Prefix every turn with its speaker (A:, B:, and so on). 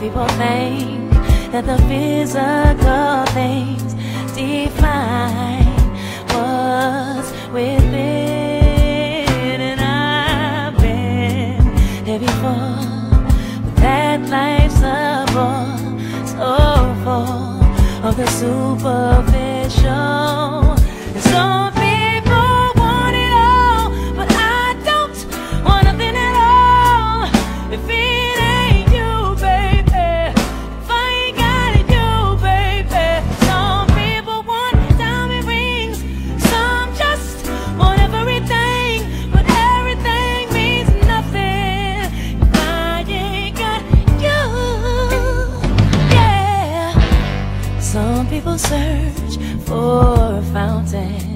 A: people think that the physical things define what's within, and I've been there before, but that life's a bore, so full of the superficial. And some people want it all, but I don't want nothing at all. If it ain't you, baby, if I ain't got it, you, baby. Some people want diamond rings, some just want everything, but everything means nothing if I ain't got you. Yeah. Some people search for a fountain